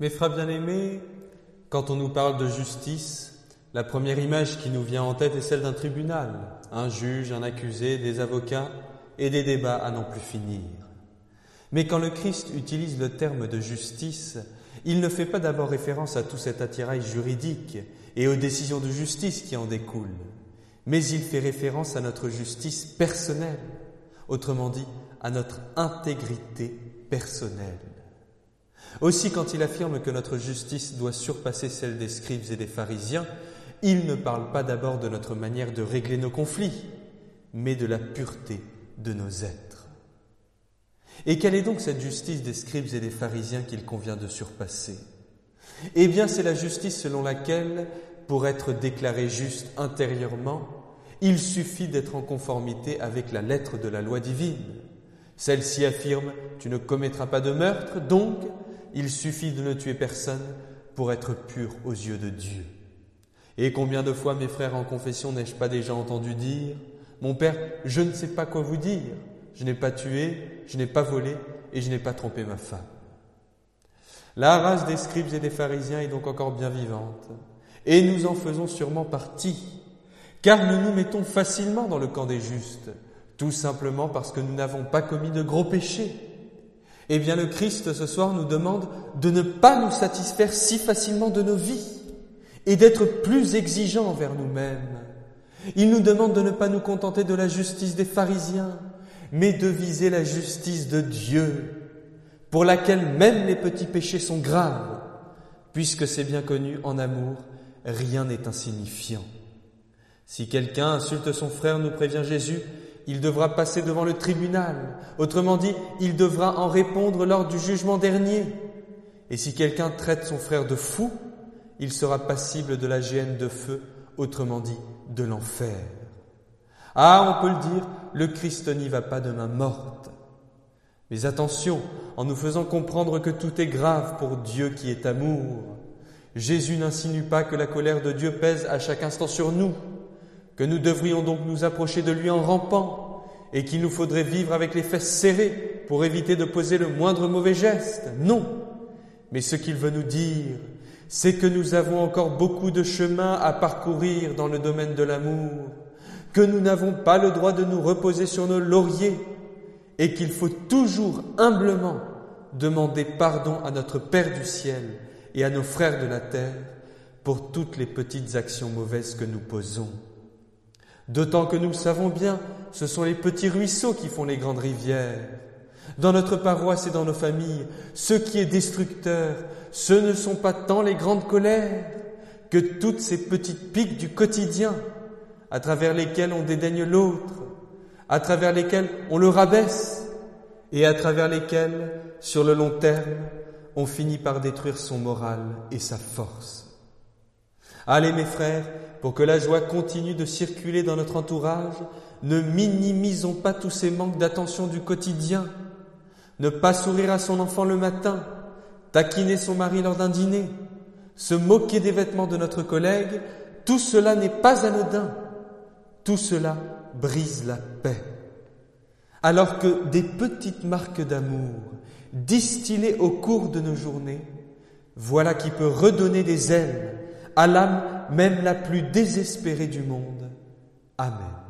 Mes frères bien-aimés, quand on nous parle de justice, la première image qui nous vient en tête est celle d'un tribunal, un juge, un accusé, des avocats et des débats à n'en plus finir. Mais quand le Christ utilise le terme de justice, il ne fait pas d'abord référence à tout cet attirail juridique et aux décisions de justice qui en découlent, mais il fait référence à notre justice personnelle, autrement dit à notre intégrité personnelle. Aussi, quand il affirme que notre justice doit surpasser celle des scribes et des pharisiens, il ne parle pas d'abord de notre manière de régler nos conflits, mais de la pureté de nos êtres. Et quelle est donc cette justice des scribes et des pharisiens qu'il convient de surpasser ? Eh bien, c'est la justice selon laquelle, pour être déclaré juste intérieurement, il suffit d'être en conformité avec la lettre de la loi divine. Celle-ci affirme « Tu ne commettras pas de meurtre », donc il suffit de ne tuer personne pour être pur aux yeux de Dieu. Et combien de fois, mes frères, en confession, n'ai-je pas déjà entendu dire « Mon Père, je ne sais pas quoi vous dire. Je n'ai pas tué, je n'ai pas volé et je n'ai pas trompé ma femme. » La race des scribes et des pharisiens est donc encore bien vivante, et nous en faisons sûrement partie, car nous nous mettons facilement dans le camp des justes, tout simplement parce que nous n'avons pas commis de gros péchés. Eh bien, le Christ, ce soir, nous demande de ne pas nous satisfaire si facilement de nos vies et d'être plus exigeants envers nous-mêmes. Il nous demande de ne pas nous contenter de la justice des pharisiens, mais de viser la justice de Dieu, pour laquelle même les petits péchés sont graves, puisque c'est bien connu, en amour, rien n'est insignifiant. Si quelqu'un insulte son frère, nous prévient Jésus, il devra passer devant le tribunal. Autrement dit, il devra en répondre lors du jugement dernier. Et si quelqu'un traite son frère de fou, il sera passible de la géhenne de feu, autrement dit, de l'enfer. Ah, on peut le dire, le Christ n'y va pas de main morte. Mais attention, en nous faisant comprendre que tout est grave pour Dieu qui est amour. Jésus n'insinue pas que la colère de Dieu pèse à chaque instant sur nous, que nous devrions donc nous approcher de lui en rampant et qu'il nous faudrait vivre avec les fesses serrées pour éviter de poser le moindre mauvais geste. Non, mais ce qu'il veut nous dire, c'est que nous avons encore beaucoup de chemin à parcourir dans le domaine de l'amour, que nous n'avons pas le droit de nous reposer sur nos lauriers et qu'il faut toujours humblement demander pardon à notre Père du ciel et à nos frères de la terre pour toutes les petites actions mauvaises que nous posons. D'autant que nous le savons bien, ce sont les petits ruisseaux qui font les grandes rivières. Dans notre paroisse et dans nos familles, ce qui est destructeur, ce ne sont pas tant les grandes colères que toutes ces petites piques du quotidien, à travers lesquelles on dédaigne l'autre, à travers lesquelles on le rabaisse, et à travers lesquelles, sur le long terme, on finit par détruire son moral et sa force. Allez mes frères, pour que la joie continue de circuler dans notre entourage, ne minimisons pas tous ces manques d'attention du quotidien. Ne pas sourire à son enfant le matin, taquiner son mari lors d'un dîner, se moquer des vêtements de notre collègue, tout cela n'est pas anodin. Tout cela brise la paix. Alors que des petites marques d'amour, distillées au cours de nos journées, voilà qui peut redonner des ailes à l'âme même la plus désespérée du monde. Amen.